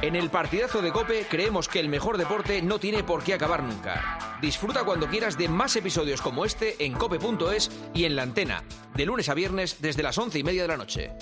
En el partidazo de COPE creemos que el mejor deporte no tiene por qué acabar nunca. Disfruta cuando quieras de más episodios como este en cope.es y en La Antena, de lunes a viernes desde las 11:30 de la noche.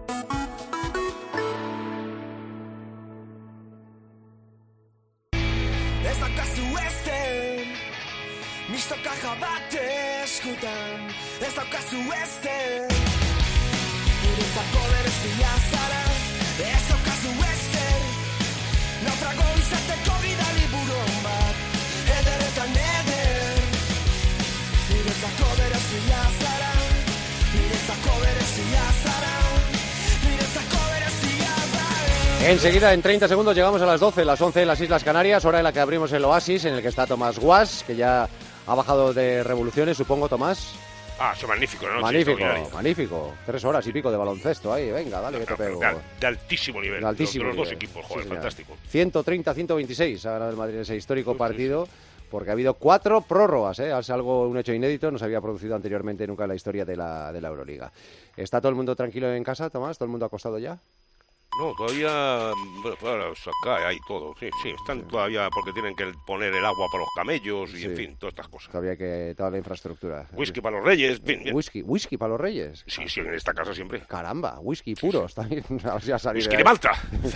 Ez daukazu ezer, mistoka jabate eskutan. Ez daukazu ezer, niretzako berezia zara. Ez daukazu ezer, naufrago izateko bidali buron bat. Eder eta neder, niretzako berezia zara. Niretzako berezia zara. Niretzako berezia zara. Enseguida, en 30 segundos, llegamos a las 12, las 11 en las Islas Canarias, hora en la que abrimos el Oasis, en el que está Tomás Guas, que ya ha bajado de revoluciones, supongo, Tomás. Ah, eso es magnífico, ¿no? Magnífico, Sí, magnífico. 3 horas y pico de baloncesto ahí, venga, dale que te pego. De altísimo nivel, De altísimo de los dos nivel. equipos, joder, Sí, fantástico. 130-126 ha ganado el Madrid ese histórico partido, porque ha habido 4 prórrogas, ¿eh? Es algo, un hecho inédito, no se había producido anteriormente nunca en la historia de la Euroliga. ¿Está todo el mundo tranquilo en casa, Tomás? ¿Todo el mundo acostado ya? No, todavía, bueno, para sacar ahí todo, sí, están todavía porque tienen que poner el agua para los camellos y, Sí. en fin, todas estas cosas. Todavía que toda la infraestructura. Whisky para los reyes, bien. Whisky para los reyes. Sí, en esta casa siempre. Caramba, whisky puros también. A ver si va a salir Whisky de ahí. Malta.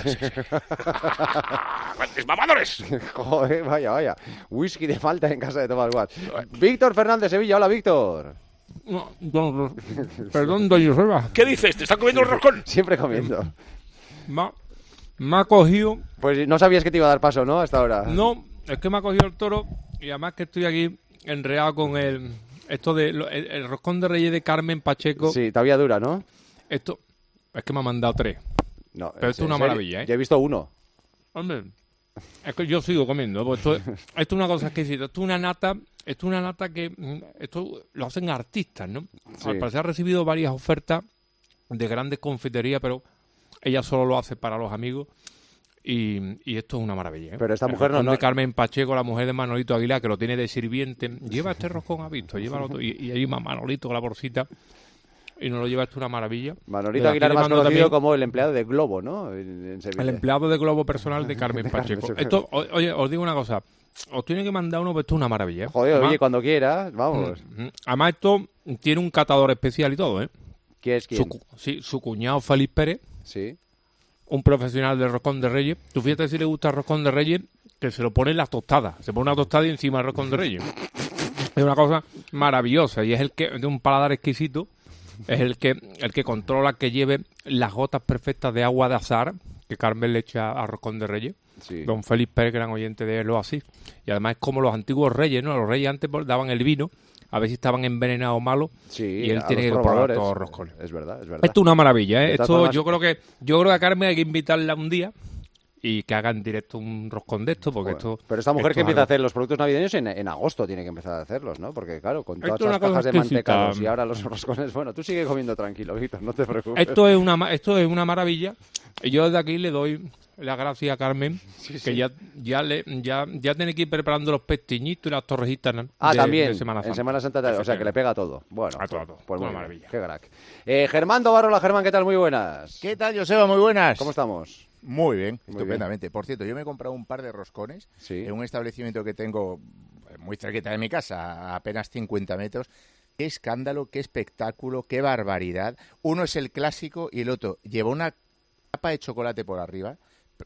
¡Cuántos mamadores! Joder, vaya. Whisky de Malta en casa de Tomás Guas. Víctor Fernández, Sevilla. Hola, Víctor. No, perdón, doña Joseba. ¿Qué dices? ¿Te están comiendo el roscón? Siempre comiendo. Me ha cogido... Pues no sabías que te iba a dar paso, ¿no? Hasta ahora. No, es que me ha cogido el toro y además que estoy aquí enredado con el roscón de Reyes de Carmen Pacheco. Sí, todavía dura, ¿no? Esto es que me ha mandado 3. No, Pero esto es una maravilla, ¿eh? Yo he visto uno. Hombre, es que yo sigo comiendo. Pues esto es una cosa exquisita. Esto es una nata que... Esto lo hacen artistas, ¿no? Sí. Al parecer ha recibido varias ofertas de grandes confiterías, pero ella solo lo hace para los amigos y esto es una maravilla, ¿eh? Pero esta El mujer roscón no- de Carmen Pacheco, la mujer de Manolito Aguilar, que lo tiene de sirviente, lleva este roscón, ha visto, llévalo tú. Y ahí va Manolito con la bolsita y nos lo lleva, esto una maravilla. Manolito Desde Aguilar, aquí le más mando conocido también como el empleado de Globo, ¿no? En Sevilla. el empleado de Globo personal de Carmen Pacheco. Esto, oye, os digo una cosa, os tiene que mandar uno, pues esto es una maravilla, ¿eh? Joder, Además, oye, cuando quieras, vamos. además esto tiene un catador especial y todo, ¿eh? ¿Quién es quién? Su cuñado Félix Pérez, Sí. un profesional del roscón de Reyes. Tú fíjate si le gusta el roscón de Reyes, que se lo pone en la tostada. Se pone una tostada y encima el roscón de Reyes. Es una cosa maravillosa y es el que, de un paladar exquisito, es el que controla que lleve las gotas perfectas de agua de azahar que Carmen le echa al roscón de Reyes. Sí. Don Félix Pérez, gran oyente de lo así. Y además es como los antiguos reyes, ¿no? Los reyes antes daban el vino, a ver si estaban envenenados o malos, Sí, y él a tiene que los probar probadores. todos los roscones. Es verdad, es verdad. Esto es una maravilla, ¿eh? De todas Esto formas- yo creo que a Carmen hay que invitarla un día y que haga en directo un roscón de esto, porque Joder. esto... Pero esta mujer esto que es empieza a algo- hacer los productos navideños en agosto tiene que empezar a hacerlos, ¿no? Porque claro, con todas Esto es las una cosa cajas de exquisita. mantecados y ahora los roscones, bueno, tú sigue comiendo tranquilo, Víctor, no te preocupes. Esto es una maravilla. Y yo desde aquí le doy las gracias a Carmen, que ya tiene que ir preparando los pestiñitos y las torrejitas También, de Semana Santa. en Semana Santa, o sea, que le pega a todo. Bueno, A todo. pues Una muy maravilla. bien, qué crack. Germán Dovarola, Germán, ¿qué tal? Muy buenas. ¿Qué tal, Joseba? Muy buenas. ¿Cómo estamos? Muy bien, Muy estupendamente. Por cierto, yo me he comprado un par de roscones Sí. en un establecimiento que tengo muy cerquita de mi casa, a apenas 50 metros. Qué escándalo, qué espectáculo, qué barbaridad. Uno es el clásico y el otro lleva una capa de chocolate por arriba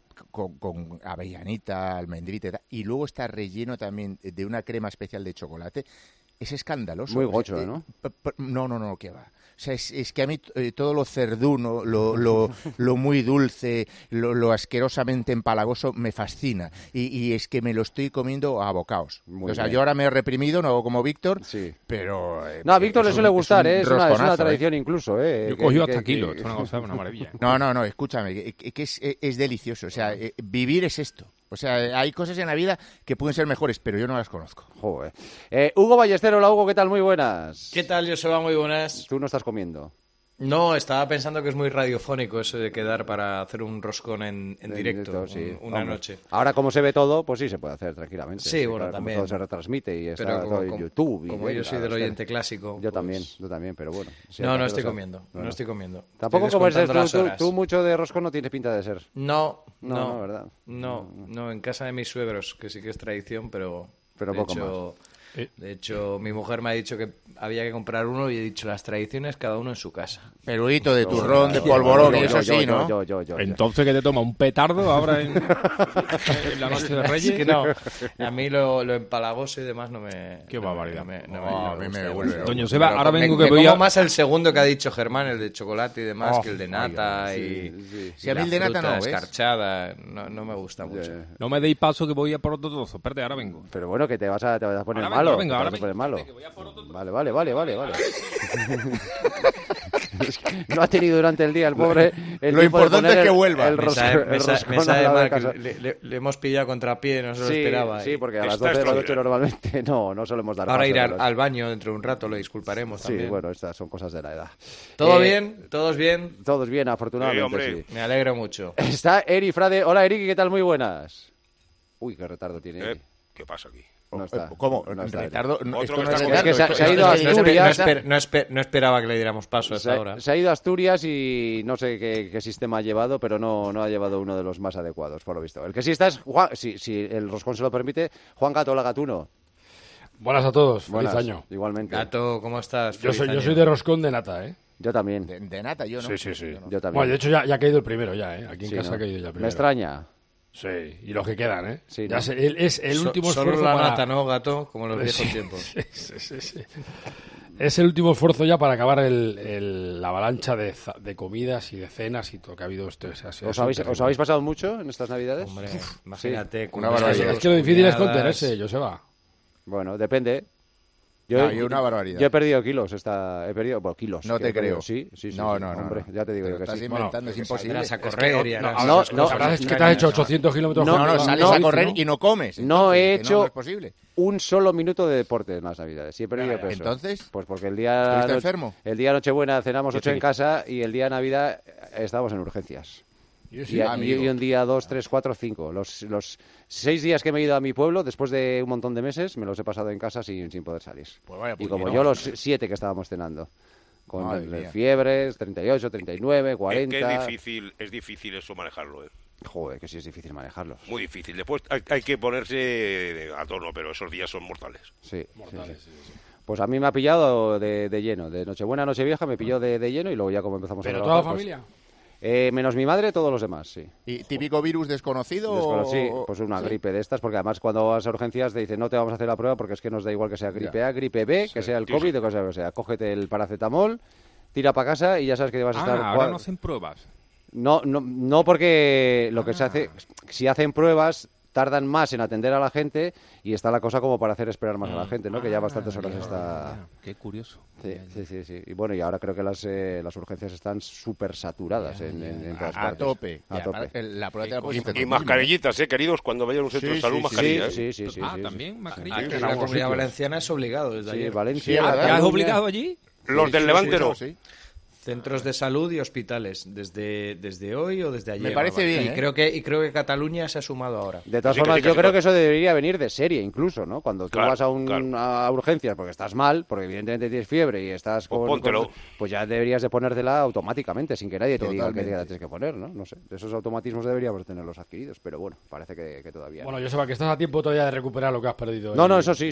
con avellanita, almendrita y tal, y luego está relleno también de una crema especial de chocolate. Es escandaloso. Muy O sea, gocho, ¿no? No, qué va. O sea, es que a mí todo lo cerduno, lo muy dulce, lo asquerosamente empalagoso me fascina. Y es que me lo estoy comiendo a bocaos. Muy O sea, bien. yo ahora me he reprimido, no hago como Víctor, Sí. pero... No, a Víctor le suele gustar, es una rosconazo, tradición incluso, Yo cogí hasta kilo, esto es una cosa, una maravilla. No, escúchame, que es delicioso. O sea, vivir es esto. O sea, hay cosas en la vida que pueden ser mejores, pero yo no las conozco. Joder. Hugo Ballester, hola Hugo, ¿qué tal? Muy buenas. ¿Qué tal, Joseba? Muy buenas. Tú no estás comiendo. No, estaba pensando que es muy radiofónico eso de quedar para hacer un roscón en directo, sí. una Hombre, noche. Ahora, como se ve todo, pues sí se puede hacer tranquilamente. Sí, bueno, claro, como también. todo se retransmite y está Pero todo en YouTube. y como yo soy del hostia. oyente clásico... Yo pues- también, pero bueno. si No, hay que no hacerlo, estoy ¿sabes? comiendo, Bueno. no estoy comiendo. Tampoco Estoy como eres descontando las tú, horas. tú mucho de roscón no tienes pinta de ser. No, No, ¿verdad? No, en casa de mis suegros, que sí que es tradición, pero Pero de poco hecho, de hecho, mi mujer me ha dicho que había que comprar uno y he dicho, las tradiciones cada uno en su casa. Peruito de turrón, de polvorón, y eso sí, ¿no? Yo. Entonces, ¿qué te toma? ¿Un petardo ahora en la noche de Reyes? Es que no, a mí lo empalagoso y demás no me... Qué barbaridad. A mí me gusta. vuelve loco. Doño Seba, ahora vengo me que voy como a... más el segundo que ha dicho Germán, el de chocolate y demás, Oh, que el de nata y Sí, a mí el de la nata fruta no, ¿ves? escarchada. No me gusta mucho. No me deis paso que voy a por otro trozo. Espérate, ahora vengo. Pero bueno, que te vas a poner Ahora malo. vengo, te ahora vas a poner malo. que voy a por otro trozo. Vale. Es que no ha tenido durante el día el pobre... el Lo tiempo de importante poner es que vuelva. el Me roscón- sabe, el me roscón sabe al lado de mal casa. que le hemos pillado a contrapié, no se lo esperaba. Sí, porque a las Está 12 de la noche extraordinario. normalmente no solemos dar Ahora paso ir de los- al baño dentro de un rato, lo disculparemos Sí, también. bueno, estas son cosas de la edad. ¿Todo bien? ¿Todos bien? Todos bien, afortunadamente, hombre. sí. Me alegro mucho. Está Eri Frade. Hola, Eri, ¿qué tal? Muy buenas. Uy, qué retardo tiene Eri. ¿Qué pasa aquí? No está. ¿Cómo? No está Eri. ¿Retardo? No, Otro esto no que es está retardo, Es que esto- se ha ido esto a es- Asturias. No esperaba que le diéramos paso a esta hora. Se ha ido a Asturias y no sé qué sistema ha llevado, pero no ha llevado uno de los más adecuados, por lo visto. El que sí está es Juan, si el roscón se lo permite, Juan Gato, hola Gatuno. Buenas a todos, Buenas, feliz año. Igualmente. Gato, ¿cómo estás? Yo Feliz soy, yo año. soy de roscón de nata, ¿eh? Yo también. De nata, yo no. Sí, sí, sí. Yo no. Yo también. Bueno, de hecho ya ha caído el primero ya, ¿eh? Aquí en Sí, casa ¿no? ha caído ya el primero. Me extraña. Sí, y los que quedan, ¿eh? Sí, Ya ¿no? es el último Solo esfuerzo la para... nata, ¿no, Gato? Como en los Sí, viejos tiempos. sí. Es el último esfuerzo ya para acabar la avalancha de comidas y de cenas y todo que ha habido. ¿Os habéis pasado mucho en estas Navidades? Hombre, imagínate. con Una unas barbaridad. Es que lo difícil es cuñadas. contenerse, Joseba. Bueno, depende. Hay una barbaridad. Yo he perdido kilos. He perdido, bueno, kilos. No que te he perdido. creo. Sí. No, Hombre, ya te digo yo que Estás sí. inventando, es imposible. Saldrás a correr y harás no, esas no, cosas. La verdad es que te has hecho 800 kilómetros. No, No, por hora. sales no, a correr ¿no? y no comes. No he entonces, que hecho- No es posible. Un solo minuto de deporte en las Navidades. Sí, he perdido peso. Entonces, Pues porque el día ¿estuviste enfermo? el día Nochebuena cenamos Yo 8 en sí. casa y el día Navidad estábamos en urgencias. Yo Y, sí. y un día 2, 3, 4, 5. Los 6 días que me he ido a mi pueblo, después de un montón de meses, me los he pasado en casa sin poder salir. Pues vaya Y como puñetón. yo los 7 que estábamos cenando. Con Madre mía. fiebres, 38, 39, Es 40... que es difícil eso manejarlo, ¿eh? Joder, que sí es difícil manejarlos. Muy difícil. Después hay que ponerse a tono, pero esos días son mortales. Sí, Mortales, sí. Pues a mí me ha pillado de lleno. De Nochebuena a Nochevieja me pilló de lleno y luego ya como empezamos ¿Pero a toda la trabajar... pues, familia? menos mi madre, todos los demás, sí. ¿Y típico virus desconocido? Sí, o- pues una sí? gripe de estas, porque además cuando vas a urgencias te dicen no te vamos a hacer la prueba porque es que nos da igual que sea gripe A, gripe B, que sea el COVID o que sea. Cógete el paracetamol, tira para casa y ya sabes que vas a estar... ahora no hacen pruebas. No porque lo que se hace, si hacen pruebas, tardan más en atender a la gente y está la cosa como para hacer esperar más a la gente, ¿no? Que ya bastantes horas está... Qué curioso. Sí. Y bueno, y ahora creo que las urgencias están súper saturadas en todas A partes. tope. A Y tope. aparte, la prueba te la puedes hacer tú Y mismo. mascarillitas, queridos, cuando vayan a un centro Sí, de salud, sí, mascarillas. Sí. También, mascarilla. Aquí en en la algunos Comunidad sitios. Valenciana es obligado desde Sí, ayer. Valencia, Sí, ¿verdad? ¿Te has Cataluña. obligado allí? Los del Levante no. Sí. Centros de salud y hospitales, desde hoy o desde ayer. Me parece bien, Y ¿eh? creo que Cataluña se ha sumado ahora. De todas Sí, que formas, sí, que yo sí, creo que- que eso debería venir de serie, incluso, ¿no? Cuando tú Claro, vas claro. a urgencias porque estás mal, porque evidentemente tienes fiebre y estás Pues póntelo. pues ya deberías de ponértela automáticamente, sin que nadie te diga que Totalmente. te la tienes que poner, ¿no? No sé, esos automatismos deberíamos tenerlos adquiridos, pero bueno, parece que todavía no. Bueno, Joseba, que estás a tiempo todavía de recuperar lo que has perdido. No, en- eso sí.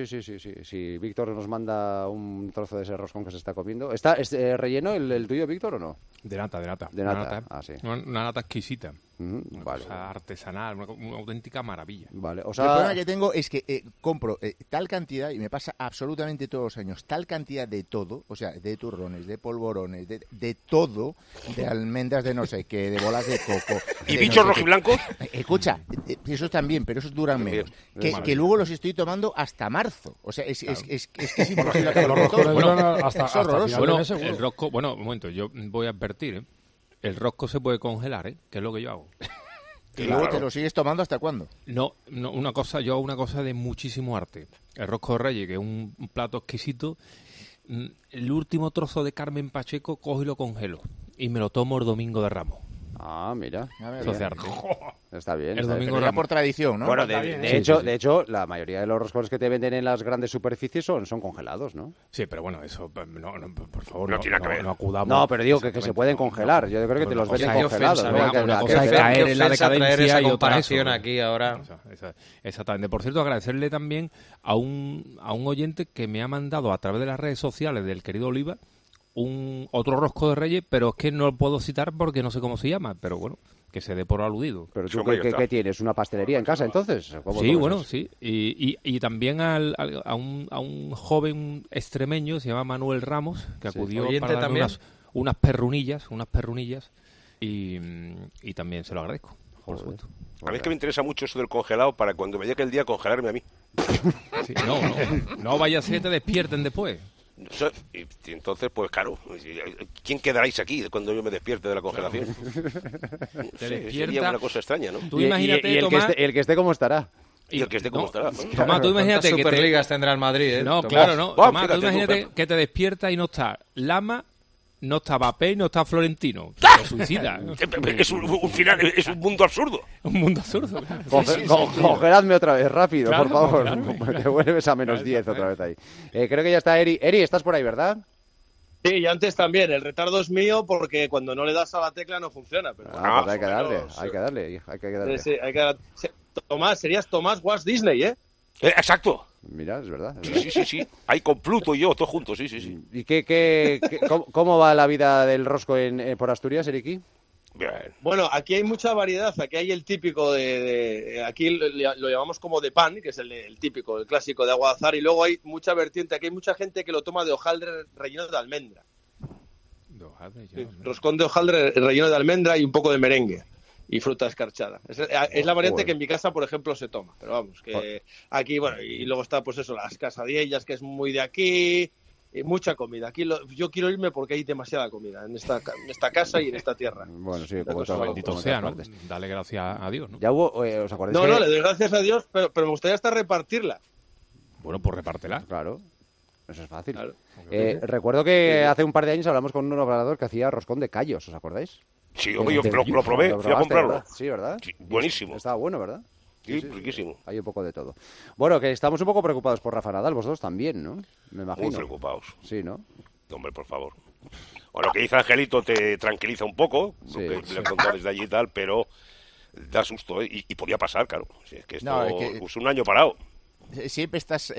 Si Víctor nos manda un trozo de ese roscón que se está comiendo. ¿Está relleno el tuyo, Víctor, o no? De nata. De Una nata, ah, sí. Una nata exquisita. Ujú, vale. Cosa artesanal, una auténtica maravilla. Vale, o El sea... problema que tengo es que compro tal cantidad, y me pasa absolutamente todos los años, tal cantidad de todo, o sea, de turrones, de polvorones, de todo, de almendras de no sé qué, de bolas de coco. ¿Y de bichos no sé qué. rojiblancos? Escucha, esos también, pero esos duran menos. Bien. Que luego los estoy tomando hasta marzo. O sea, es que es imposible Los acabar con roscones todo. duran hasta es horroroso. final de Bueno, mes, seguro. el rosco, bueno, un momento, yo voy a advertir, ¿eh? El rosco se puede congelar, ¿eh? Que es lo que yo hago. Y luego te lo sigues tomando hasta cuándo. No, yo hago una cosa de muchísimo arte. El rosco de Reyes, que es un plato exquisito, el último trozo de Carmen Pacheco cojo y lo congelo. Y me lo tomo el domingo de Ramos. Ah, mira. Eso hace arte. Está bien. El está domingo bien. Pero ya por tradición, ¿no? Bueno, Está de, bien, de ¿eh? hecho, Sí, sí. de hecho, la mayoría de los roscones que te venden en las grandes superficies son congelados, ¿no? Sí, pero bueno, eso, no, por favor, No tiene que ver. no acudamos. No, pero digo que se Exactamente. pueden congelar. Yo creo que te Bueno, los o sea, venden qué congelados. ofensa, ¿no? ¿verdad? Que- Una que- cosa es que- caer Qué en la ofensa traer decadencia esa y otra comparación eso. aquí ahora. Exactamente. Por cierto, agradecerle también a un oyente que me ha mandado a través de las redes sociales del querido Oliva otro rosco de Reyes, pero es que no lo puedo citar porque no sé cómo se llama, pero bueno, que se dé por aludido. Pero Sí, tú, hombre, ya está. ¿qué tienes? ¿Una pastelería en casa, entonces? ¿Cómo Sí, tomas bueno, eso? sí. Y también a un joven extremeño, se llama Manuel Ramos, que Sí. acudió ¿Oyente para darme también? unas perrunillas, y también se lo agradezco, por Joder. supuesto. A mí es que me interesa mucho eso del congelado para cuando me llegue el día congelarme a mí. Sí, no vaya a ser que te despierten después. No sé, y entonces, pues claro, ¿quién quedaráis aquí cuando yo me despierte de la congelación? Te Sí, despierta. sería una cosa extraña, ¿no? Tú Y- y- imagínate, y el, Tomás, el que esté, ¿cómo estará? Y el que esté como estará. Tomás, tú imagínate ¿Cuántas que te... Superligas tendrá el Madrid, No, Tomás? claro, no. Buah, Tomás, tú fíjate tú, imagínate Pepe. que te despiertas y no está Lama, no está Mbappé y no está Florentino. Te suicida. Es un final, es un mundo absurdo. Un mundo absurdo. Congeladme otra vez, rápido, Claro, por favor. congeladme. Que vuelves a menos 10 otra vez ahí. Creo que ya está Eri. Eri, estás por ahí, ¿verdad? Sí, y antes también. El retardo es mío porque cuando no le das a la tecla no funciona. Pero Ah, pues hay que más o darle, menos, hay que darle, hay que darle. sí, hay que dar- sí. Tomás, serías Tomás Walt Disney, ¿eh? Exacto. Mira, es verdad. es Sí, verdad. sí, sí, sí. Ahí con Pluto y yo, todos juntos, sí, sí, sí. ¿Y cómo va la vida del rosco por Asturias, Eriki? Bien. Bueno, aquí hay mucha variedad. Aquí hay el típico aquí lo llamamos como de pan, que es el típico, el clásico de agua de azar. Y luego hay mucha vertiente. Aquí hay mucha gente que lo toma de hojaldre relleno de almendra. Sí, roscón de hojaldre relleno de almendra y un poco de merengue y fruta escarchada. Es la variante Joder. que en mi casa, por ejemplo, se toma. Pero vamos, que aquí, bueno, y luego está pues eso, las casadillas, que es muy de aquí, y mucha comida. Aquí yo quiero irme porque hay demasiada comida en esta casa y en esta tierra. Bueno, sí, La como cosa todo. va Bendito como sea, todas ¿no? partes. Dale gracias a Dios, ¿no? Ya hubo, ¿os acordáis? No, que- no, le doy gracias a Dios, pero me gustaría hasta repartirla. Bueno, pues repártela. Claro, eso es fácil. Claro. Recuerdo que hace un par de años hablamos con un operador que hacía roscón de callos, ¿os acordáis? Sí, hombre, yo Te- lo probé, lo fui a probaste, comprarlo. ¿verdad? Sí, ¿verdad? Sí, buenísimo. Estaba bueno, ¿verdad? Sí, riquísimo. Hay un poco de todo. Bueno, que estamos un poco preocupados por Rafa Nadal, vosotros también, ¿no? Me imagino. Muy preocupados. Sí, ¿no? Hombre, por favor. O lo que dice Angelito te tranquiliza un poco, Sí, lo que sí. le he contado desde allí y tal, pero da susto, ¿eh? Y podía pasar, claro. Si es que esto No, es que- pues, un año parado. Siempre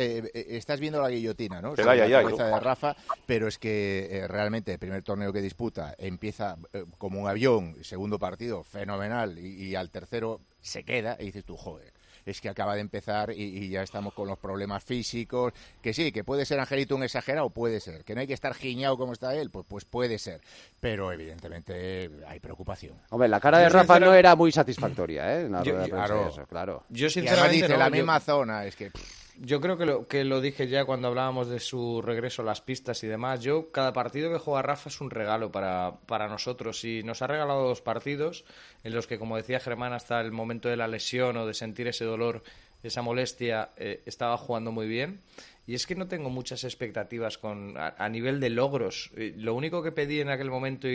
estás viendo la guillotina, ¿no? Te Sobre da la ya, cabeza ¿no? de Rafa, pero es que realmente el primer torneo que disputa empieza como un avión, segundo partido fenomenal y al tercero se queda y dices tú, joder, es que acaba de empezar y ya estamos con los problemas físicos, que sí, que puede ser Angelito un exagerado, puede ser, que no hay que estar giñado como está él, pues puede ser, pero evidentemente hay preocupación. Hombre, la cara de Yo Rafa no sinceramente- era muy satisfactoria, ¿eh? En la Yo- rueda de prensa claro. y eso, claro. Yo Y además sinceramente dice no, la yo- misma zona, es que... Yo creo que lo dije ya cuando hablábamos de su regreso a las pistas y demás. Cada partido que juega Rafa es un regalo para nosotros. Y nos ha regalado 2 partidos en los que, como decía Germán, hasta el momento de la lesión o de sentir ese dolor, esa molestia, estaba jugando muy bien. Y es que no tengo muchas expectativas a nivel de logros. Lo único que pedí en aquel momento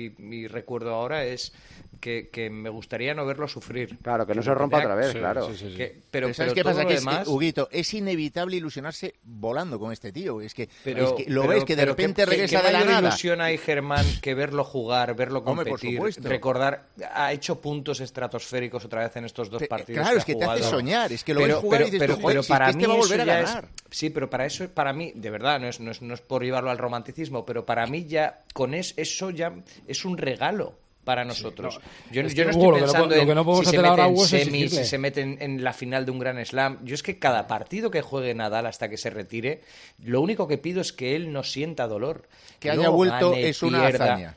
y recuerdo ahora es que me gustaría no verlo sufrir. Claro, que no me se rompa tendría- otra vez, Sí, claro. sí, sí, sí. Pero ¿sabes pero qué todo pasa? lo Que demás- Huguito, es inevitable ilusionarse volando con este tío. Es que lo pero- ves que de pero repente ¿qué regresa de la mayor nada. ilusión hay, Germán, que verlo jugar, verlo Hombre, por competir, supuesto. recordar, ha hecho puntos estratosféricos otra vez en estos 2 partidos. Claro, es que te ha hace jugado. soñar, es que lo ves jugar y dices, pero, tú, joder, pero si para es que mí este va a volver eso a ya ganar. sí, pero para eso, para mí, de verdad, no es por llevarlo al romanticismo, pero para mí ya, eso ya es un regalo para nosotros. Yo Es no que, estoy Hugo, lo que no pensando po- lo que no en podemos si se hacer ahora, mete en Hugo, es semis, si exigirle. se mete en la final de un Grand Slam. Yo es que cada partido que juegue Nadal hasta que se retire, lo único que pido es que él no sienta dolor. Que haya no vuelto gane, es una pierda. hazaña.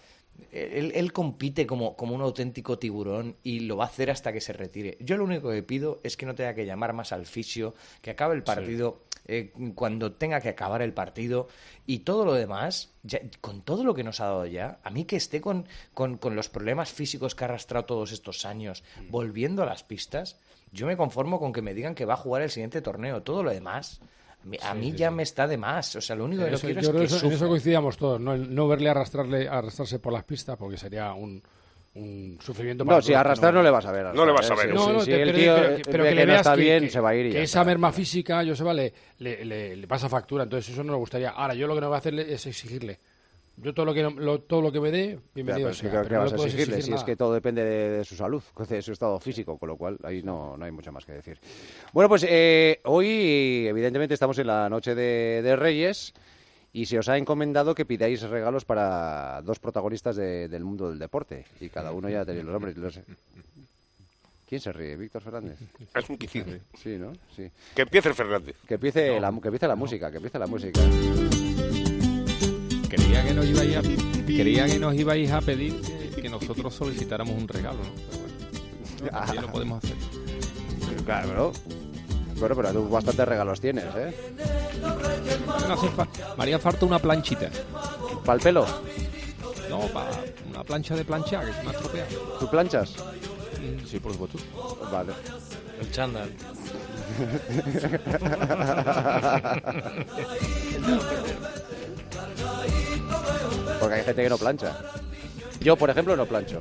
Él compite como un auténtico tiburón y lo va a hacer hasta que se retire. Yo lo único que pido es que no tenga que llamar más al fisio, que acabe el partido cuando tenga que acabar el partido y todo lo demás, con todo lo que nos ha dado ya, a mí que esté con los problemas físicos que ha arrastrado todos estos años, volviendo a las pistas, yo me conformo con que me digan que va a jugar el siguiente torneo. Todo lo demás... A mí ya me está de más. O sea, lo único que no quiero yo es creo que en eso sufra. coincidíamos todos, no verle arrastrarse por las pistas, porque sería un sufrimiento para No, si todos, arrastrar no le vas a ver. No le vas a ver. Si el tío pero ve que que le no veas está bien, que se va a ir y que ya esa está. merma física, Joseba, le pasa factura. Entonces eso no me gustaría. Ahora, yo lo que no voy a hacer es exigirle. Yo todo lo que me dé, Ya, bienvenido pero es que sea. creo que Pero no vas le a puedes exigirle, exigir si es nada. que todo depende de su salud, de su estado físico, con lo cual ahí no hay mucho más que decir. Bueno, pues hoy evidentemente estamos en la noche de Reyes y se os ha encomendado que pidáis regalos para dos protagonistas del mundo del deporte y cada uno ya tenéis los nombres. ¿Quién se ríe? ¿Víctor Fernández? Es un quicido. Sí, ¿no? Sí. Que empiece el Fernández. Que empiece la música, que empiece la música. Creía que nos ibais a pedir que nosotros solicitáramos un regalo, ¿no? Pero bueno, también lo podemos hacer. Claro, ¿no? Bueno, pero tú bastantes regalos tienes, ¿eh? No hace me haría falta una planchita. ¿Para el pelo? No, para una plancha de planchar, que se me ha estropeado. ¿Tú planchas? Sí, por supuesto. Vale. El chándal. Porque hay gente que no plancha. Yo, por ejemplo, no plancho.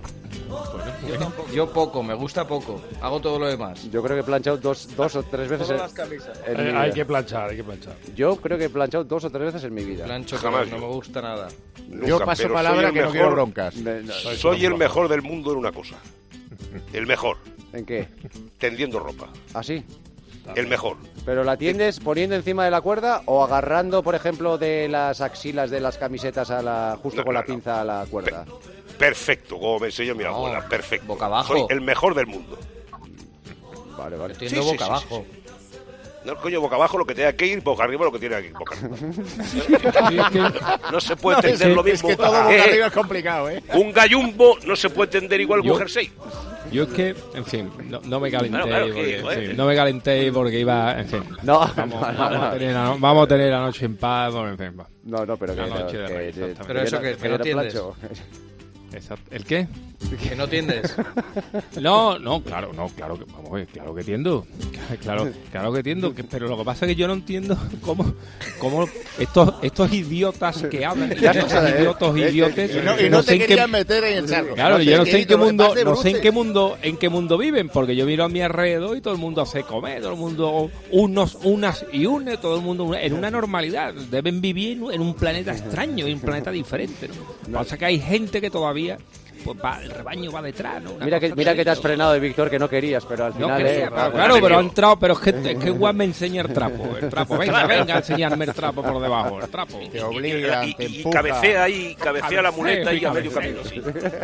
Yo poco, me gusta poco. Hago todo lo demás. Yo creo que he planchado dos o tres veces Todas las camisas. en mi vida. Hay que planchar. Yo creo que he planchado 2 o 3 veces en mi vida. Plancho, Jamás pero no me gusta nada. Yo Nunca, paso pero palabra soy el que no mejor- quiero broncas. Soy el mejor del mundo en una cosa. El mejor. ¿En qué? Tendiendo ropa. ¿Así? El mejor. ¿Pero la tiendes poniendo encima de la cuerda o agarrando, por ejemplo, de las axilas de las camisetas justo No, con la no. pinza a la cuerda? Perfecto, como me enseñó mi No, abuela. Perfecto. boca abajo. Soy el mejor del mundo. Vale, vale. Entiendo Sí, sí, boca sí, abajo. No, coño, boca abajo lo que tenga que ir, boca arriba lo que tiene que ir. Boca arriba. Sí, es que- No se puede entender lo Es mismo. que todo boca arriba es complicado, ¿eh? Un gallumbo no se puede entender igual que un jersey. Yo es que, en fin, no me calenté, Claro, que, porque, en joder. fin, no me calenté porque iba, en fin. No, Vamos a tener la noche en paz, bueno, en fin, va. no, pero que, La noche de que- Reyes, que- exactamente. Pero eso que yo no tiendes. plancho. Exacto. ¿El qué? Que no tiendes. No, claro que, vamos a ver, claro que entiendo. Claro que entiendo, pero lo que pasa es que yo no entiendo cómo estos idiotas que hablan, Ya está, idiotes, Y no sé te en qué- querían meter en el charco. Claro, yo no sé en qué mundo, vas de no sé en bruces. qué mundo viven, porque yo miro a mi alrededor y todo el mundo hace comer, todo el mundo unas y une, todo el mundo en una normalidad. Deben vivir en un planeta extraño, en un planeta diferente, ¿no? Pasa que hay gente que todavía, pues el rebaño va detrás, ¿no? Una Mira cosa que te has así, frenado, Víctor, que no querías, pero al no final... quería, claro, pero ha entrado, pero es que igual me enseña el trapo, venga a enseñarme el trapo por debajo, el trapo. Te obliga, Y te y empuja. cabecea la muleta y a medio camino. Sí.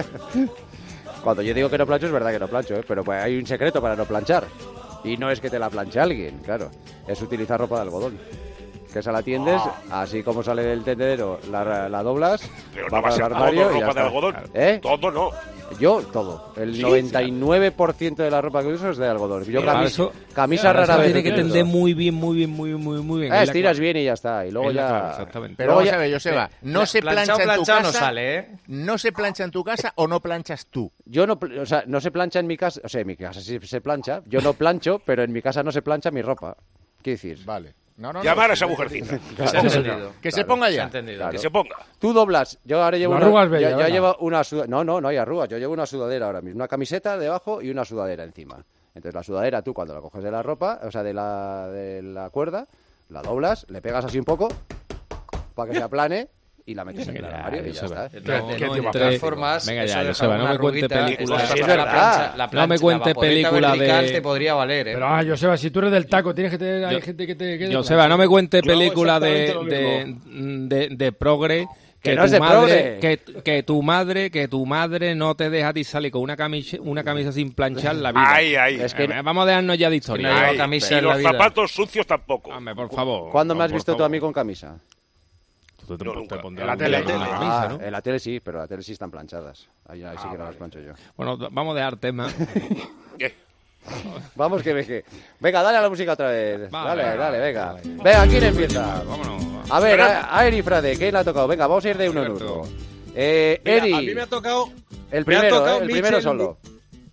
Cuando yo digo que no plancho, es verdad que no plancho, ¿eh? Pero pues hay un secreto para no planchar. Y no es que te la planche alguien, claro. Es utilizar ropa de algodón. Que esa la tiendes, así como sale del tendedero, la doblas, Pero va no va a para ser el armario todo y ya ropa de está. algodón. ¿Eh? Todo no. Yo, todo. El 99% de la ropa que uso es de algodón. Yo Para camisa, eso- camisa Para rara eso vez tiene que utilizo. tender muy bien. Estiras bien y ya está. Y luego Es la ya... clave, exactamente. Pero Luego vamos ya- a ver, Joseba, no se plancha en tu planchado casa. no sale, ¿eh? ¿No se plancha en tu casa o no planchas tú? Yo no, o sea, no se plancha en mi casa, o sea, en mi casa sí se plancha, yo no plancho, pero en mi casa no se plancha mi ropa. ¿Qué decir? Vale. No, Llamar a esa mujercita. Se ha entendido. Que se ponga Se ha ya. entendido. Claro. Que se ponga. Tú doblas, yo ahora llevo La una, arruga es bella, yo venga. llevo una sudadera, no hay arrugas, yo llevo una sudadera ahora mismo, una camiseta debajo y una sudadera encima. Entonces la sudadera tú cuando la coges de la ropa, o sea, de la cuerda, la doblas, le pegas así un poco para que se aplane y la metes en el armario y ya está. De entre- todas formas, Venga eso ya, deja Joseba, no una me cuente arruguita, películas. eso Es la verdad. plancha- la No plancha- me cuente la vaporeta película vertical de- te podría valer, ¿eh? Pero, Joseba, si tú eres del taco, tienes que tener... Hay gente que te... Joseba, no me cuente Yo hago película exactamente de progre Que no es de que tu madre no te deja a ti salir con una camisa sin planchar la vida. Ay. Es que Vamos a dejarnos ya de historia. no lleva Ay, camisa y en la los vida. zapatos sucios tampoco. Hombre, por favor. ¿Cuándo me has por visto tú favor. a mí con camisa? Tú te No, nunca. pondrás En la un tele. día con una camisa, ¿no? En la tele sí, pero en la tele sí están planchadas. Ahí sí que no las plancho yo. Bueno, vamos a dejar tema. ¿Qué? Vamos que... Venga, dale a la música otra vez. Vale, Dale, venga. vale. Venga, ¿quién empieza? Vámonos. A ver, a Eri Frade, ¿quién le ha tocado? Venga, vamos a ir de uno en uno. Mira, Eri, a mí me ha tocado... el me ha primero, tocado el primero Michel- solo.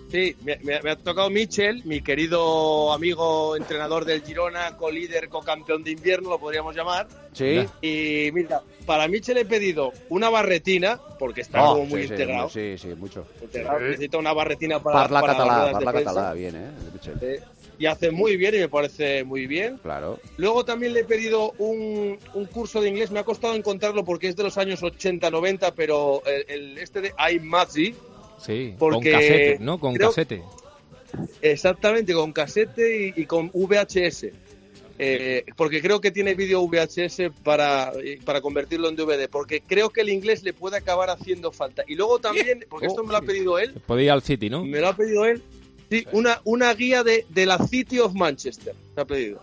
Sí, me ha tocado Michel, mi querido amigo entrenador del Girona, co-líder, co-campeón de invierno, lo podríamos llamar. Sí. Y mira, para Michel he pedido una barretina, porque está como muy integrado. Sí, mucho. Integrado. Necesita una barretina para Parla las catalá, bien, Michel. Y hace muy bien y me parece muy bien. Claro. Luego también le he pedido un curso de inglés, me ha costado encontrarlo porque es de los años 80-90, pero este de iMazzi. Sí, porque con casete, ¿no? Con casete. Exactamente, con casete y con VHS. Porque creo que tiene vídeo VHS para convertirlo en DVD, porque creo que el inglés le puede acabar haciendo falta. Y luego también, porque esto me lo ha pedido él. Puede ir al City, ¿no? Me lo ha pedido él. Sí, una guía de la City of Manchester. Me ha pedido.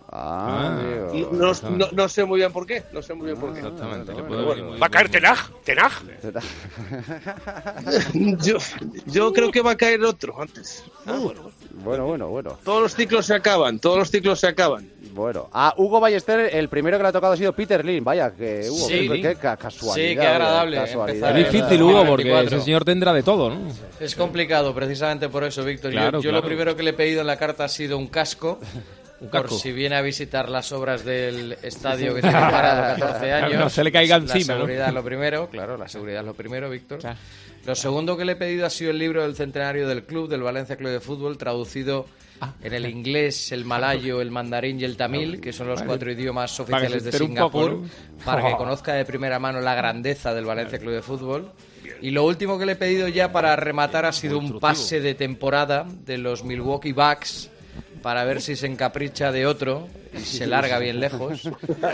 No sé muy bien por qué. No sé muy bien por qué. Exactamente. ¿Va a caer Tenag? Yo creo que va a caer otro antes. Bueno. Todos los ciclos se acaban. Bueno, a Hugo Ballester, el primero que le ha tocado ha sido Peter Lim. Vaya, que Hugo, qué casualidad. Sí, qué agradable. Es difícil, Hugo, porque ese señor tendrá de todo, ¿no? Es complicado, precisamente por eso, Víctor. Claro, yo lo primero que le he pedido en la carta ha sido un casco. Un casco. Por si viene a visitar las obras del estadio que tiene parado 14 años. No se le caiga encima, La seguridad es lo primero, claro, la seguridad es lo primero, Víctor. Claro. Lo segundo que le he pedido ha sido el libro del centenario del club, del Valencia Club de Fútbol, traducido en el inglés, el malayo, el mandarín y el tamil, que son los 4 idiomas oficiales de Singapur, para que conozca de primera mano la grandeza del Valencia Club de Fútbol. Y lo último que le he pedido ya para rematar ha sido un pase de temporada de los Milwaukee Bucks, para ver si se encapricha de otro y se larga bien lejos.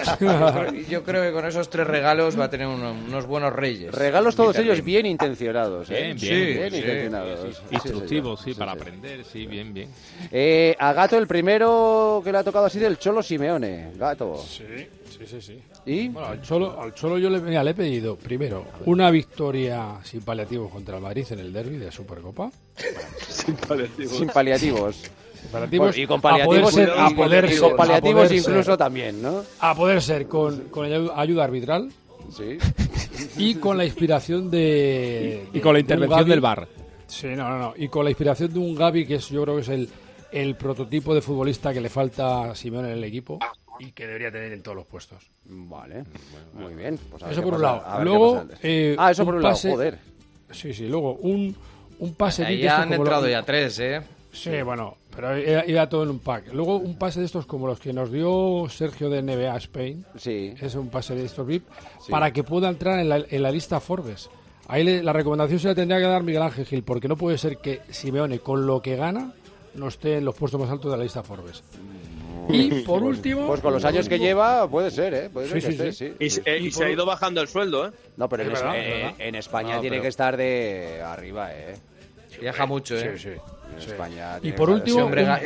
Yo creo que con esos 3 regalos va a tener unos buenos reyes. Regalos todos ellos bien intencionados. Bien intencionados. Instructivos, para aprender, bien. A Gato, el primero que le ha tocado ha sido el Cholo Simeone. Gato. Sí. ¿Y? Bueno, al Cholo yo le he pedido, primero, una victoria sin paliativos contra el Madrid en el derbi de Supercopa. Sin paliativos. Y con paliativos, con paliativos incluso también, ¿no? A poder ser con ayuda arbitral. Sí. Y con la inspiración y con la intervención del VAR. Sí, no. Y con la inspiración de un Gavi que yo creo que es el prototipo de futbolista que le falta a Simeone en el equipo y que debería tener en todos los puestos. Vale, muy bien. Pues eso por un lado. Luego, eso por un lado, joder. Sí, luego un pase... Ahí ya han entrado ya 3, ¿eh? Sí, bueno, pero iba todo en un pack. Luego un pase de estos como los que nos dio Sergio de NBA Spain. Sí. Es un pase de estos VIP para que pueda entrar en la lista Forbes. Ahí la recomendación se la tendría que dar Miguel Ángel Gil, porque no puede ser que Simeone, con lo que gana, no esté en los puestos más altos de la lista Forbes. Y por último... Pues con los años que lleva, puede ser, ¿eh? Puede ser sí. Y se ha ido bajando el sueldo, ¿eh? No, pero en España tiene que estar de arriba, ¿eh? Viaja mucho, ¿eh? Sí. En España y por último,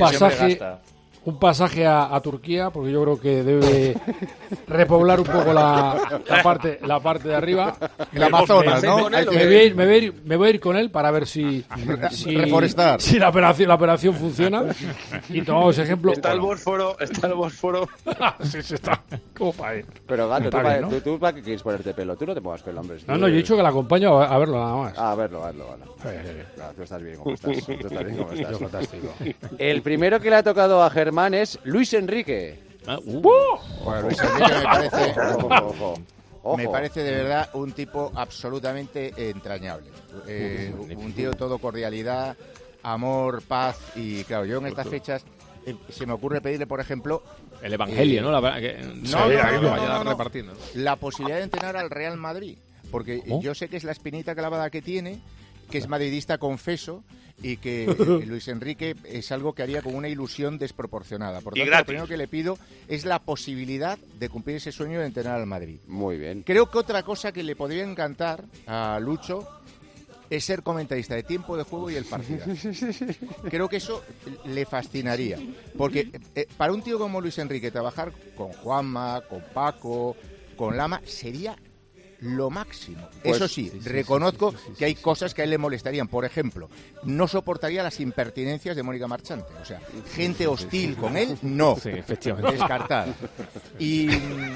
un pasaje a Turquía, porque yo creo que debe repoblar un poco la parte de arriba. El Amazonas, ¿no? Me voy a ir con él para ver si reforestar. Si la operación funciona. Y tomamos ejemplo. Está el Bósforo. Sí, está. ¿Cómo para ir? Pero Gato, ¿tú para qué quieres ponerte pelo? Tú no te pongas pelo, hombre. No, yo he dicho que la acompaño a verlo nada más. A verlo. Sí. Claro, tú estás bien como estás. Yo fantástico. El primero que le ha tocado a Germán es Luis Enrique. Bueno, Luis Enrique me parece... Ojo. Me parece de verdad un tipo absolutamente entrañable. Un tío todo cordialidad, amor, paz y claro, yo en estas fechas se me ocurre pedirle, por ejemplo... El Evangelio, ¿no? Repartiendo. La posibilidad de entrenar al Real Madrid, porque yo sé que es la espinita clavada que tiene, que es madridista confeso y que Luis Enrique es algo que haría con una ilusión desproporcionada. Por tanto, lo primero que le pido es la posibilidad de cumplir ese sueño de entrenar al Madrid. Muy bien. Creo que otra cosa que le podría encantar a Lucho es ser comentarista de tiempo de juego y el partido. Creo que eso le fascinaría. Porque para un tío como Luis Enrique, trabajar con Juanma, con Paco, con Lama, sería lo máximo. Pues, eso sí, reconozco que hay cosas que a él le molestarían. Por ejemplo, no soportaría las impertinencias de Mónica Marchante. O sea, gente hostil con él, no. Sí, efectivamente. Descartar. Y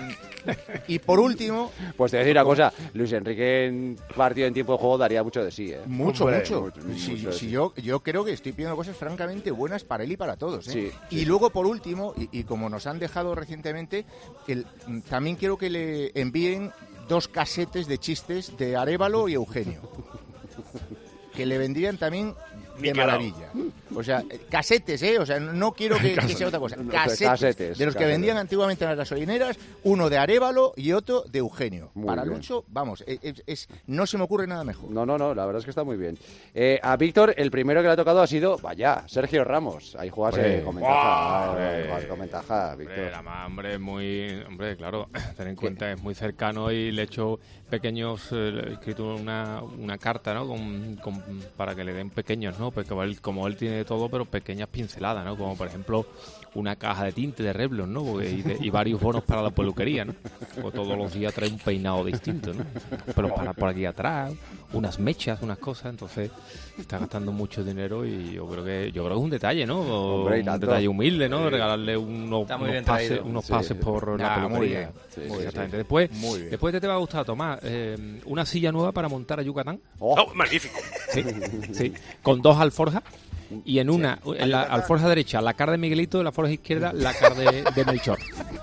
Y por último... Pues te voy a decir una cosa, Luis Enrique en partido en tiempo de juego daría mucho de sí, ¿eh? Mucho. Mucho de Si sí. yo creo que estoy pidiendo cosas francamente buenas para él y para todos, ¿eh? Sí, y luego, por último, y como nos han dejado recientemente, también quiero que le envíen 2 casetes de chistes de Arévalo y Eugenio. Que le vendrían también de maravilla. O sea, casetes, ¿eh? O sea, no quiero que sea otra cosa. Casetes. De los que vendían antiguamente en las gasolineras, uno de Arévalo y otro de Eugenio. Muy Para bien. Lucho, vamos, no se me ocurre nada mejor. No, la verdad es que está muy bien. A Víctor, el primero que le ha tocado ha sido, Sergio Ramos. Ahí juegas con ventaja. Juegas con ventaja, Víctor. Hombre, claro, ten en cuenta, es muy cercano y le he hecho pequeños, le he escrito una carta, ¿no? Para que le den pequeños, ¿no? Porque como él tiene de todo, pero pequeñas pinceladas, ¿no? Como por ejemplo una caja de tinte de Revlon, ¿no? Y varios bonos para la peluquería, ¿no? O todos los días trae un peinado distinto, ¿no? Pero para por aquí atrás, unas mechas, unas cosas, entonces está gastando mucho dinero y yo creo que es un detalle, ¿no? Hombre, un detalle humilde, ¿no? Regalarle unos pases por la peluquería. Exactamente. Después te va a gustar, Tomás, una silla nueva para montar a Yucatán. Oh, magnífico. Sí, con 2 alforjas. Y en la alforja derecha la cara de Miguelito, en la alforja izquierda la cara de Melchor.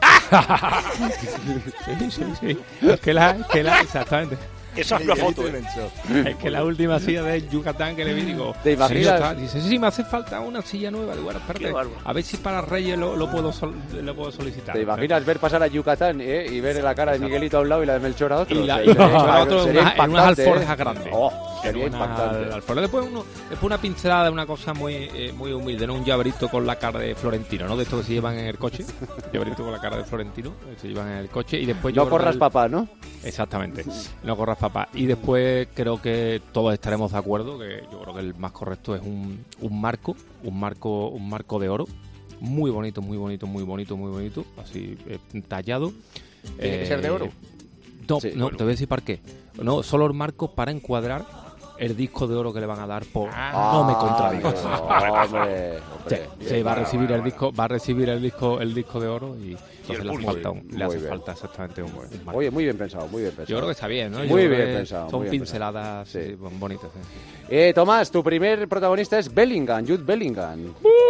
Sí. Es que exactamente. Esa es una foto. Es que la última silla de Yucatán que le vi, digo, ¿te imaginas? Dice, sí, me hace falta una silla nueva. Digo, bueno, espérate, a ver si para Reyes lo puedo solicitar. ¿Te imaginas ver pasar a Yucatán y ver la cara de Miguelito a un lado y la de Melchor a otro? Y la Melchor a otro en unas alforjas grandes. Sería impactante. Después una pincelada de una cosa muy humilde, ¿no? Un llaverito con la cara de Florentino, ¿no? De esto que se llevan en el coche. Llaverito con la cara de Florentino, se llevan en el coche. Y después no corras, papá, ¿no? Exactamente. No corras, papá. Y después creo que todos estaremos de acuerdo que yo creo que el más correcto es un marco de oro. Muy bonito, así tallado. ¿Tiene que ser de oro? No, te voy a decir para qué. No, solo el marco para encuadrar el disco de oro que le van a dar por no me contradigas. Sí, va a recibir el disco, el disco de oro y entonces le hace falta exactamente un marco. Oye, muy bien pensado. Yo creo que está bien, ¿no? Muy bien pensado. Son pinceladas bonitas. Tomás, tu primer protagonista es Bellingham, Jude Bellingham.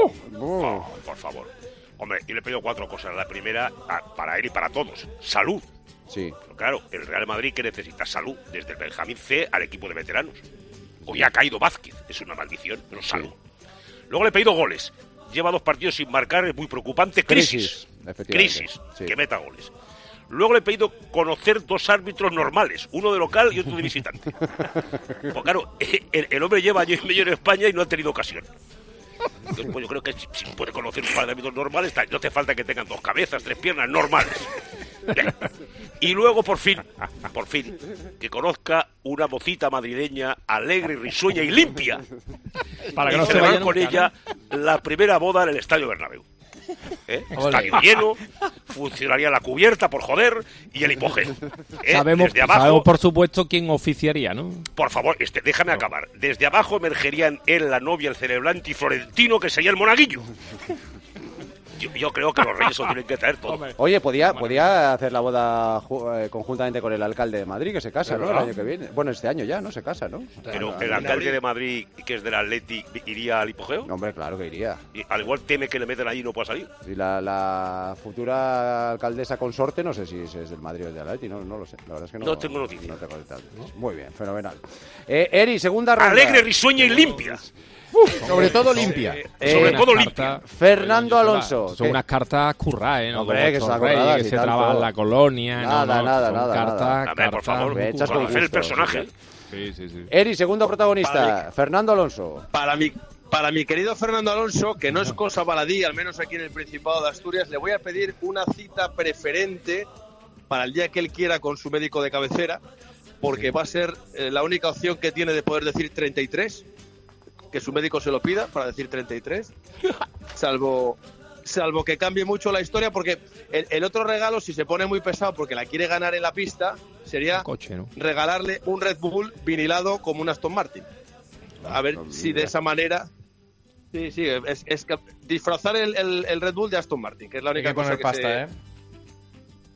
Por favor. Hombre, yo le he pedido 4 cosas. La primera, para él y para todos, salud. Sí. Pero claro, el Real Madrid que necesita salud desde el Benjamín C al equipo de veteranos. Hoy ha caído Vázquez, es una maldición, pero salud. Luego le he pedido goles. Lleva 2 partidos sin marcar, es muy preocupante. Crisis, sí. Que meta goles. Luego le he pedido conocer 2 árbitros normales, uno de local y otro de visitante. Pues claro, el hombre lleva año y medio en España y no ha tenido ocasión. Entonces, pues yo creo que si puede conocer un par de árbitros normales, no hace falta que tengan 2 cabezas, 3 piernas, normales. Bien. Y luego, por fin, que conozca una mocita madrileña alegre, risueña y limpia. Para que y no se celebrar vaya con ella la primera boda en el Estadio Bernabéu. Estadio lleno, funcionaría la cubierta, por joder, y el hipogeo. Sabemos por supuesto quién oficiaría, ¿no? Por favor, déjame acabar. Desde abajo emergerían él, la novia, el celebrante y Florentino, que sería el monaguillo. Yo creo que los reyes lo tienen que traer todo. Oye, podía hacer la boda conjuntamente con el alcalde de Madrid, que se casa, ¿no? El año que viene. Bueno, este año ya, ¿no? Se casa, ¿no? Pero el alcalde de Madrid, que es del Atleti, ¿iría al hipogeo? No, hombre, claro que iría. Y al igual teme que le meten allí y no pueda salir. Y la futura alcaldesa consorte, no sé si es del Madrid o del Atleti, no lo sé. La verdad es que no tengo noticia. No tengo detalles. Muy bien, fenomenal. Eri, segunda ronda. Alegre, risueña y limpia. Sobre todo limpia. Sobre todo limpia. Fernando Alonso. Son unas cartas curradas, ¿no? Hombre, que son curradas, que se trabajan en la colonia. Nada. Por favor, conocer el personaje. Sí. Eri, segundo protagonista, Fernando Alonso. Para mi querido Fernando Alonso, que no es cosa baladí, al menos aquí en el Principado de Asturias, le voy a pedir una cita preferente para el día que él quiera con su médico de cabecera, porque va a ser la única opción que tiene de poder decir 33, que su médico se lo pida para decir 33, salvo que cambie mucho la historia, porque el otro regalo, si se pone muy pesado porque la quiere ganar en la pista, sería coche, ¿no? Regalarle un Red Bull vinilado como un Aston Martin. A ver si de esa manera... Sí, es disfrazar el Red Bull de Aston Martin, que es la única cosa que pasta,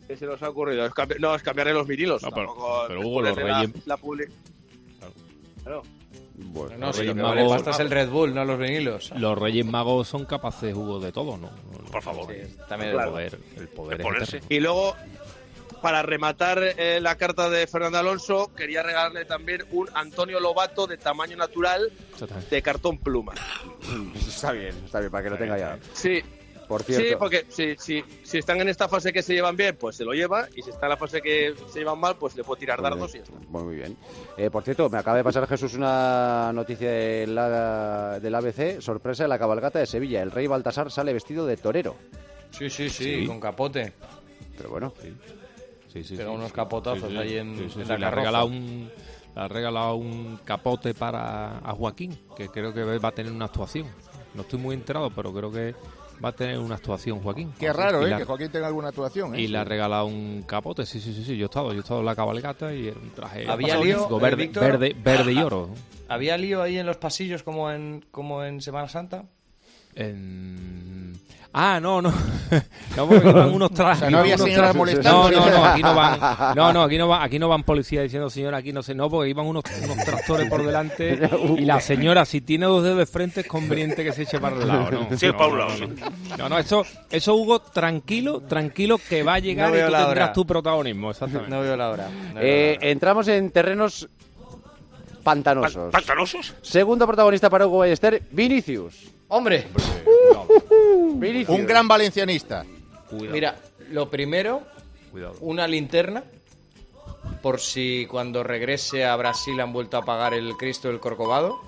¿Qué se nos ha ocurrido? Es cambiarle los vinilos. No, Tampoco pero Hugo, los ponerle Reyes... la Claro. Bueno, No, Los si lo Reyes que vale Magos- pasta es el Red Bull, no los vinilos. Los Reyes Magos son capaces, Hugo, de todo, ¿no? Por favor. Sí, también Claro. El poder De es ponerse. eterno. Y luego, para rematar la carta de Fernando Alonso, quería regalarle también un Antonio Lobato de tamaño natural Exactamente. de cartón pluma. está bien, para que lo tenga ya. Sí, Por cierto, sí, porque si están en esta fase que se llevan bien, pues se lo lleva, y si está en la fase que se llevan mal, pues le puede tirar dardos y ya está. muy bien. Por cierto, me acaba de pasar, Jesús, una noticia del ABC. Sorpresa en la cabalgata de Sevilla. El rey Baltasar sale vestido de torero. Sí, con capote. Pero bueno, Sí, Pega unos capotazos ahí en la Le ha carroza. regalado un capote a Joaquín, que creo que va a tener una actuación. No estoy muy enterado, pero creo que va a tener una actuación Joaquín. Qué raro, Y que Joaquín tenga alguna actuación. Y le ha regalado un capote, sí. Yo he estado en la cabalgata y era un traje ¿Había magnífico, lío, verde, Víctor? verde y oro. ¿Había lío ahí en los pasillos como en Semana Santa? No. No, porque iban unos trajes. O sea, no había unos señoras trajes- molestando. aquí no van policías diciendo, señora, aquí no sé, no, porque iban unos tractores por delante y la señora, si tiene dos dedos de frente, es conveniente que se eche para el lado, ¿no? Sí, para un lado, sí. No, eso Hugo, tranquilo, que va a llegar No y veo tú la tendrás hora. tu protagonismo, exactamente. No veo la hora. No veo la hora. entramos en terrenos pantanosos. ¿Pantanosos? Segundo protagonista para Hugo Ballester, Vinicius. ¡Hombre! Vinicius. Un gran valencianista. Mira, lo primero, Cuidado. una linterna, por si cuando regrese a Brasil han vuelto a apagar el Cristo del Corcovado.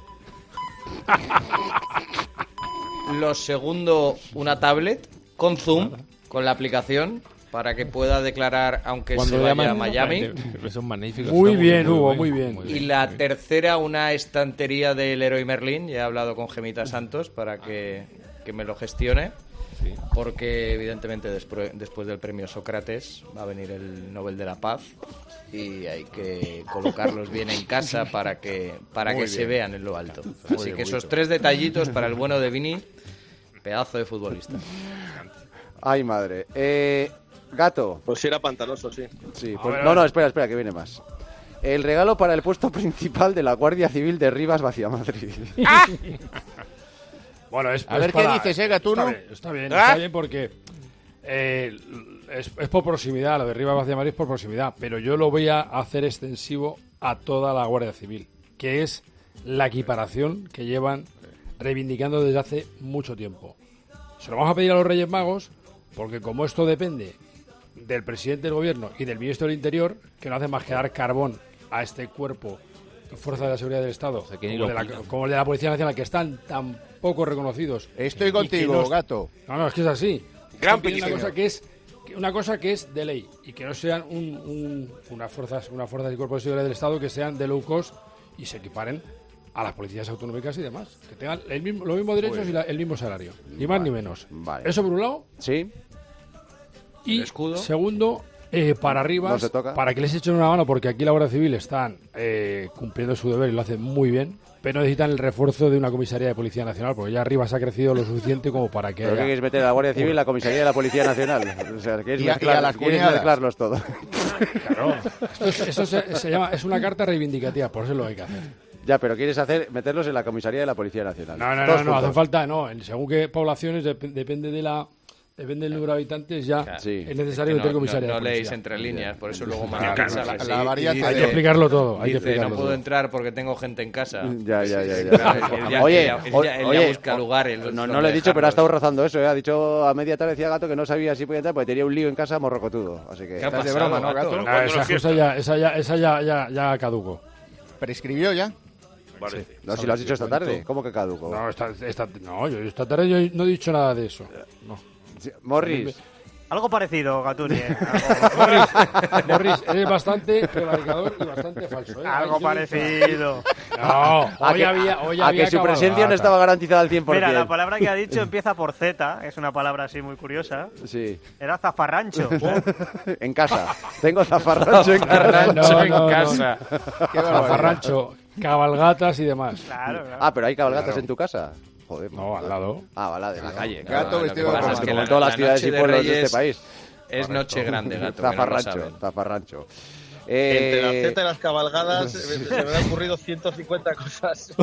Lo segundo, una tablet con Zoom, con la aplicación, para que pueda declarar aunque se vaya a Miami. Eso es magnífico. Muy Está bien, Hugo, muy bien. Y la tercera, una estantería del Leroy Merlin. Ya he hablado con Gemita Santos para que me lo gestione. Porque evidentemente después del premio Sócrates va a venir el Nobel de la Paz y hay que colocarlos bien en casa para que se vean en lo alto. Así que esos tres detallitos para el bueno de Vini, pedazo de futbolista. Ay, madre. Gato. Pues sí era pantanoso, sí. Sí, pues, no, espera, que viene más. El regalo para el puesto principal de la Guardia Civil de Rivas Vacía Madrid. Bueno, A ver qué dices, Gatuno. Está bien porque es por proximidad, lo de Rivas Vacía Madrid es por proximidad, pero yo lo voy a hacer extensivo a toda la Guardia Civil, que es la equiparación que llevan reivindicando desde hace mucho tiempo. Se lo vamos a pedir a los Reyes Magos, porque como esto depende del presidente del gobierno y del ministro del Interior, que no hace más que dar carbón a este cuerpo y fuerza de la seguridad del Estado, como el de la Policía Nacional, que están tan poco reconocidos. Estoy y que contigo, no- Gato. No, es que es así. Gran Están pidiendo petición. una cosa que es de ley y que no sean unas fuerzas y cuerpos de seguridad del Estado que sean de low cost y se equiparen a las policías autonómicas y demás, que tengan los mismos derechos y el mismo salario, ni más ni menos. Vale. Eso por un lado. Sí. Y El escudo. segundo, para arriba, No se toca. para que les echen una mano, porque aquí la Guardia Civil están cumpliendo su deber y lo hacen muy bien, pero necesitan el refuerzo de una comisaría de Policía Nacional, porque ya arriba se ha crecido lo suficiente como para que ¿Pero qué haya... quieres meter a la Guardia Civil, la comisaría de la Policía Nacional? O sea, ¿quieres Y a las quieres cuñadas. mezclarlos todo? Claro, eso se llama, es una carta reivindicativa, por eso es lo que hay que hacer. Ya, pero quieres meterlos en la comisaría de la Policía Nacional. No, Todos hace juntos. falta, según qué poblaciones, depende del número de habitantes, ya Sí. es necesario meter comisaria de No policía. leéis entre líneas, por eso luego Claro, Manuel claro, sale la así variante y Hay que de- explicarlo todo, hay que dice, explicarlo no puedo todo. entrar porque tengo gente en casa. Ya. Él ya- Oye, él ya busca lugares no donde lo he dicho, pero ha dejarlos. estado rozando eso, ¿eh? Ha dicho a media tarde, decía Gato, que no sabía si podía entrar porque tenía un lío en casa morrocotudo. Así que... ¿Qué ha Estás de pasado, broma, ¿no, Gato? Pero Ah, ¿cuándo esa no es fiesta? cosa ya caducó. ¿Prescribió ya? Parece. No, si lo has dicho esta tarde. ¿Cómo que caduco? No, yo esta tarde yo no he dicho nada de eso. No. Sí, Morris, Algo parecido, Gatuni. Morris, eres bastante prevaricador y bastante falso. ¿eh? Algo Yo he dicho- parecido. No, hoy que- había a que su presencia no estaba garantizada al 100%. Mira, la palabra que ha dicho empieza por Z, es una palabra así muy curiosa. Sí, Era zafarrancho. en casa. Tengo zafarrancho en casa. No, casa. Qué barbaridad. Zafarrancho, cabalgatas y demás. Claro, claro. Ah, pero hay cabalgatas en tu casa. Joder. No, al lado. Ah, vale, de la calle. Gato Lo vestido que de pasa rojo. es que Como la- en todas las la ciudades noche y de pueblos de Reyes- este país. Es noche grande, gato. que no lo saben. Zafarrancho. Entre la Z y las cabalgadas se me han ocurrido 150 cosas.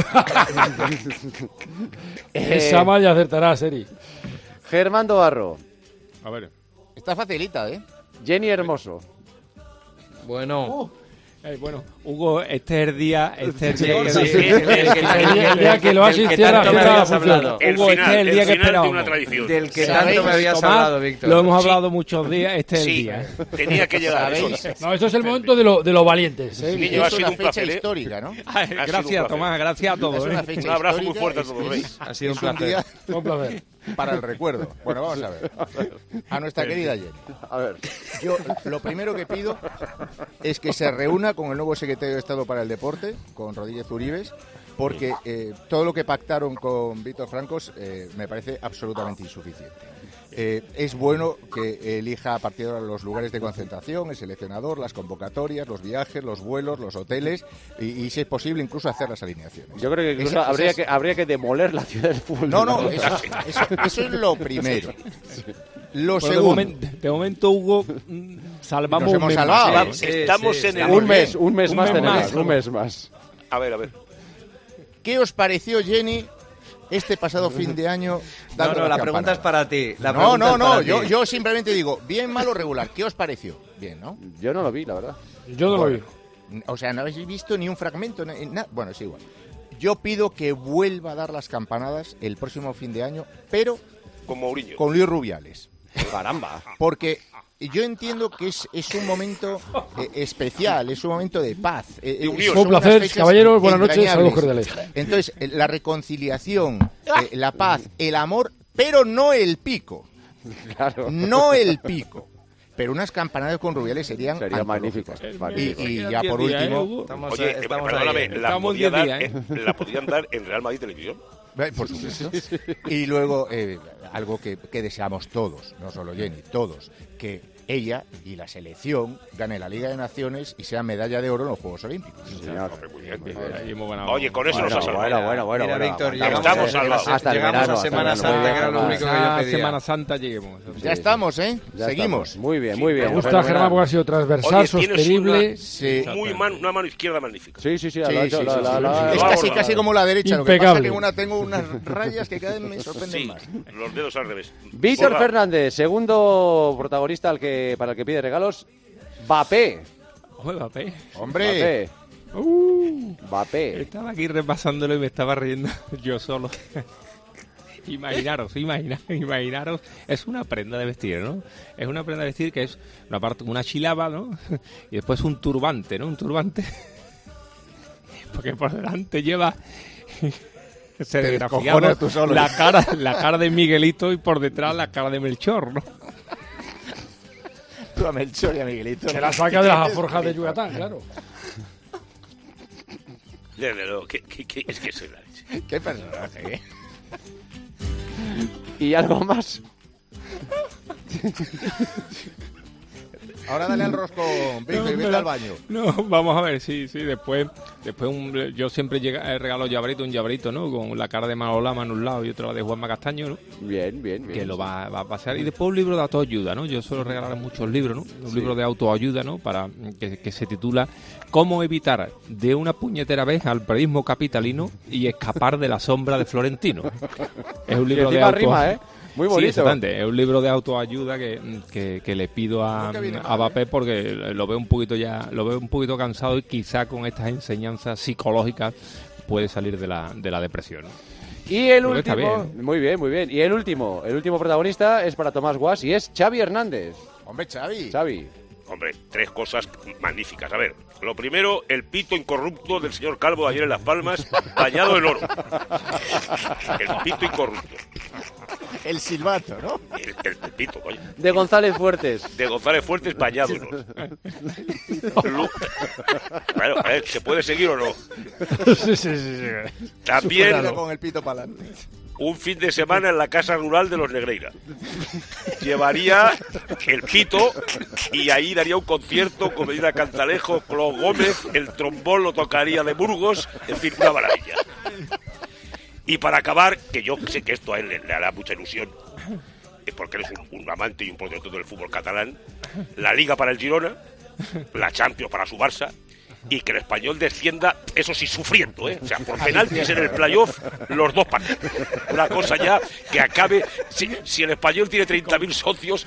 Esa malla acertarás, Eri. Germán Barro. A ver. Está facilita, ¿eh? Jenny Hermoso. Bueno. Bueno, Hugo, este es el día El día que lo has tanto me habías hablado. Hugo, este es el día que esperábamos. Del que tanto me habías hablado, Víctor. Lo hemos hablado muchos días, este es el Sí, día. tenía que llegar. No, esto es el momento de los valientes. Niño, ha Es sido una un fecha placer, ¿eh? histórica, ¿no? Gracias, Tomás, gracias a todos. Es una ¿eh? fecha Un abrazo muy histórica, fuerte a todos, ¿veis? Ha sido un es placer. día Un placer. para el recuerdo. Bueno, vamos a ver. A nuestra querida Jenny. A ver. Yo lo primero que pido es que se reúna con el nuevo secretario de Estado para el Deporte, con Rodríguez Uribes, porque todo lo que pactaron con Víctor Francos me parece absolutamente insuficiente. Es bueno que elija a partir de ahora los lugares de concentración, el seleccionador, las convocatorias, los viajes, los vuelos, los hoteles y si es posible incluso hacer las alineaciones. Yo creo que incluso habría que demoler la ciudad del fútbol. No, eso es lo primero. Lo Bueno, segundo. de momento, Hugo, salvamos Nos hemos un mes salvado. más, Estamos en el... Un mes más tenemos, más. un mes más. A ver. ¿Qué os pareció, Jenny, este pasado fin de año? dando No, las la pregunta es campanadas? para ti. No, yo simplemente digo, bien, mal o regular, ¿qué os pareció? Bien, ¿no? Yo no lo vi, la verdad. Yo no lo vi. O sea, no habéis visto ni un fragmento, nada. Bueno, es igual. Yo pido que vuelva a dar las campanadas el próximo fin de año, pero Con Mourinho. con Luis Rubiales. Caramba. Porque yo entiendo que es un momento especial, es un momento de paz. unión. Son Un placer, unas fechas caballeros, buenas noches, entrañables. saludos cordiales. Entonces, la reconciliación, la paz, el amor, pero no el pico. Claro. No el pico. Pero unas campanadas con Rubiales serían magníficas. Y ya por último, Oye, perdóname, ahí. la podían dar en Real Madrid Televisión. por supuesto. Y luego, algo que deseamos todos, no solo Jenny, todos, que ella y la selección ganen la Liga de Naciones y sean medalla de oro en los Juegos Olímpicos. Señor. Muy bien. Ahí hemos ganado. Oye, con eso nos ha salvado. Bueno. Mira, Víctor, Aguanta. llegamos, Estamos salvados. Hasta el llegamos verano, a hasta el Semana verano. Santa, Muy que era lo bien, único que yo A pedía. Semana Santa lleguemos. Ya estamos, ¿eh? Ya Seguimos. estamos. Muy bien, muy bien. Me gusta, Fenomenal. Germán, porque ha sido transversal, Oye, tienes sostenible. Sí. una mano izquierda magnífica. Sí, Sí, lo ha hecho, sí, la- sí, la- sí. la- Es la- casi, la- casi como la derecha, lo que pasa Impecable. es que tengo unas rayas que cada vez me sorprenden Sí, más. los dedos al revés. Víctor Hola. Fernández, segundo protagonista para el que pide regalos. Mbappé. Oye, Mbappé. Hombre, Mbappé. Estaba aquí repasándolo y me estaba riendo yo solo. Imaginaros, es una prenda de vestir, ¿no? Es una prenda de vestir que es una chilaba, ¿no? Y después un turbante, ¿no? Un turbante. Porque por delante lleva serigrafiado descojonas tú solo. la cara de Miguelito y por detrás la cara de Melchor, ¿no? tú a Melchor y a Miguelito. Se la saca de las forjas de Yucatán, claro. Desde luego, es que soy la leche. Qué personaje, ¿eh? ¿Y algo más? Ahora dale al roscón, Víctor, y vete al baño. No, vamos a ver, sí, después yo siempre regalo un llaverito, ¿no? Con la cara de Manolo Lama en un lado y otro de Juanma Castaño, ¿no? Bien. Que lo va a pasear. Y después un libro de autoayuda, ¿no? Yo suelo regalar muchos libros, ¿no? Un libro de autoayuda, ¿no? Para que se titula ¿Cómo evitar de una puñetera vez al periodismo capitalino y escapar de la sombra de Florentino? Es un Y libro de encima rima, ¿eh? Muy Sí, bonito. exactamente. Es un libro de autoayuda que le pido a Mbappé porque lo veo un poquito cansado y quizá con estas enseñanzas psicológicas puede salir de la depresión, ¿no? Y el Creo que está último, bien. muy bien. Y el último protagonista es para Tomás Guas y es Xavi Hernández. Hombre, Xavi. Xavi. Hombre, tres cosas magníficas. A ver, lo primero, el pito incorrupto del señor Calvo de ayer en Las Palmas, bañado en oro. El pito incorrupto. El silbato, ¿no? El pito, coño. De González Fuertes. De González Fuertes, bañado en oro. Bueno, a ver, ¿se puede seguir o no? Sí. También Supéralo con el pito para adelante. un fin de semana en la casa rural de los Negreira. Llevaría el pito y ahí daría un concierto con Medina Cantalejo, Clos Gómez, el trombón lo tocaría de Burgos, en fin, una maravilla. Y para acabar, que yo sé que esto a él le hará mucha ilusión, porque eres un amante y un protector del fútbol catalán, la Liga para el Girona, la Champions para su Barça, y que el Español descienda, eso sí, sufriendo, ¿eh? O sea, por penaltis en el playoff, los 2 partidos. Una cosa ya que acabe, si el Español tiene 30.000 socios,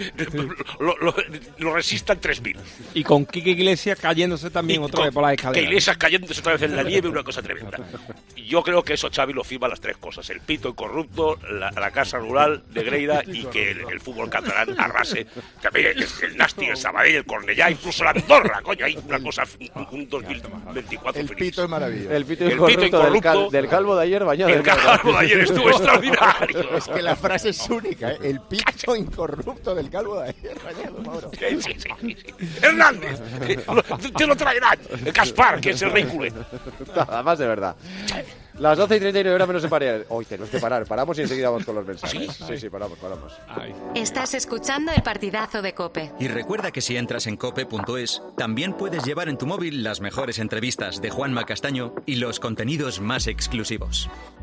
lo resistan 3.000. Y con Quique Iglesias cayéndose también otra vez por las escaleras. Que Iglesias cayéndose otra vez en la nieve, una cosa tremenda. Yo creo que eso Xavi lo firma las 3 cosas: el pito incorrupto, la casa rural de Greida, y que el fútbol catalán arrase. También el Nasti, el Sabadell, el Cornellá, incluso la Andorra, coño, hay una cosa, un 2024 el feliz. Pito es maravilloso. El pito incorrupto del calvo de ayer bañado. El calvo de ayer estuvo extraordinario. Es que la frase es única, ¿eh? El pito incorrupto del calvo de ayer bañado, Mauro. Sí. Hernández, te lo traerán. Caspar, que es el rey culé. Nada más de verdad. Las 12:39 menos en parar. Hoy tenemos que parar. Paramos y enseguida vamos con los mensajes. Sí, paramos. Ay. Estás escuchando el partidazo de COPE. Y recuerda que si entras en cope.es, también puedes llevar en tu móvil las mejores entrevistas de Juanma Castaño y los contenidos más exclusivos.